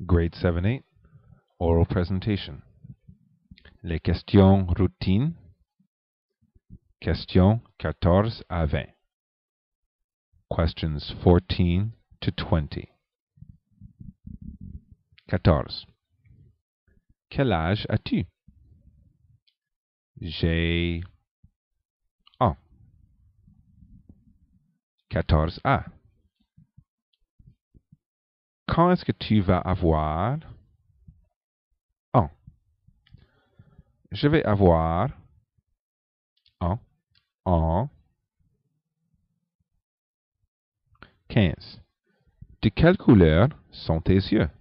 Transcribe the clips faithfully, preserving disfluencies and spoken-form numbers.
Grade seven eight, Oral Presentation. Les questions routines, questions quatorze à vingt. Questions fourteen to twenty. quatorze. Quel âge as-tu? J'ai un. quatorze A. Quand est-ce que tu vas avoir un? Je vais avoir un en quinze. De quelle couleur sont tes yeux?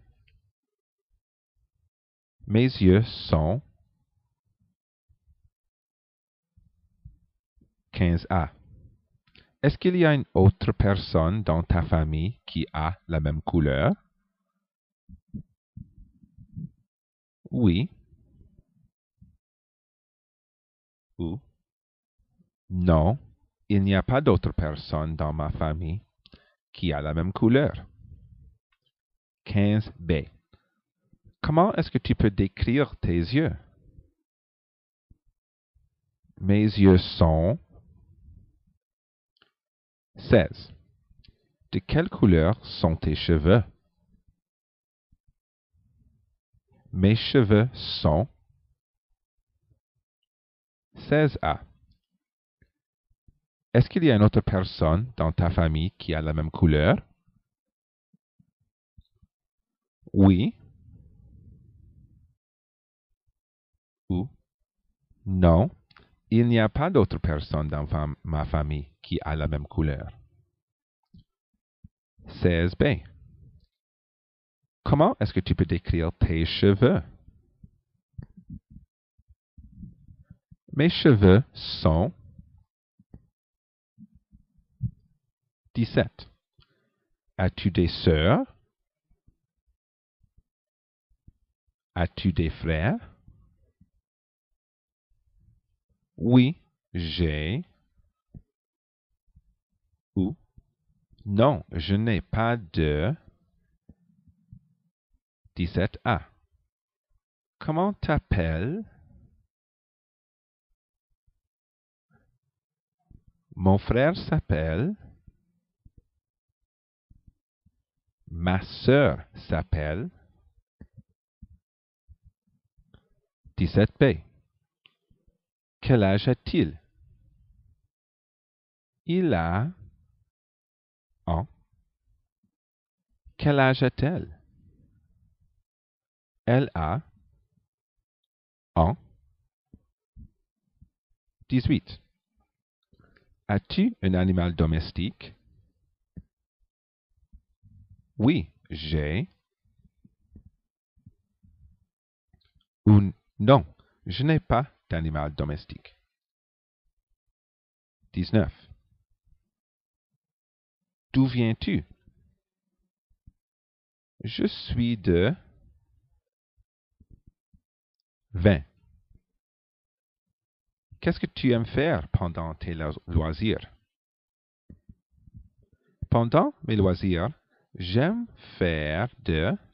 Mes yeux sont quinze A. Est-ce qu'il y a une autre personne dans ta famille qui a la même couleur? Oui. Ou non, il n'y a pas d'autre personne dans ma famille qui a la même couleur. quinze B. Comment est-ce que tu peux décrire tes yeux? Mes yeux sont seize. De quelle couleur sont tes cheveux? Mes cheveux sont seize A. Est-ce qu'il y a une autre personne dans ta famille qui a la même couleur? Oui. Ou non, il n'y a pas d'autre personne dans fam- ma famille qui a la même couleur. seize B. Comment est-ce que tu peux décrire tes cheveux? Mes cheveux sont dix-sept. As-tu des sœurs? As-tu des frères? Oui, j'ai. Ou non, je n'ai pas de. dix-sept A. Comment t'appelles? Mon frère s'appelle. Ma sœur s'appelle. dix-sept B. Quel âge a-t-il? Il a un. Quel âge a-t-elle? Elle a un. dix-huit. As-tu un animal domestique? Oui, j'ai. Ou non, je n'ai pas d'animal domestique. dix-neuf. D'où viens-tu? Je suis de vingt. Qu'est-ce que tu aimes faire pendant tes lo- loisirs? Pendant mes loisirs, j'aime faire de